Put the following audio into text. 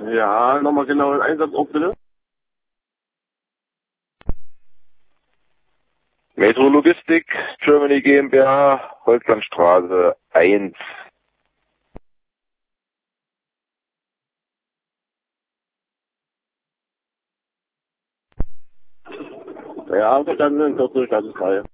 Ja, nochmal genau den Einsatzort bitte. Metro Logistik, Germany GmbH, Holzlandstraße 1. Ja, verstanden, 40, das ist frei.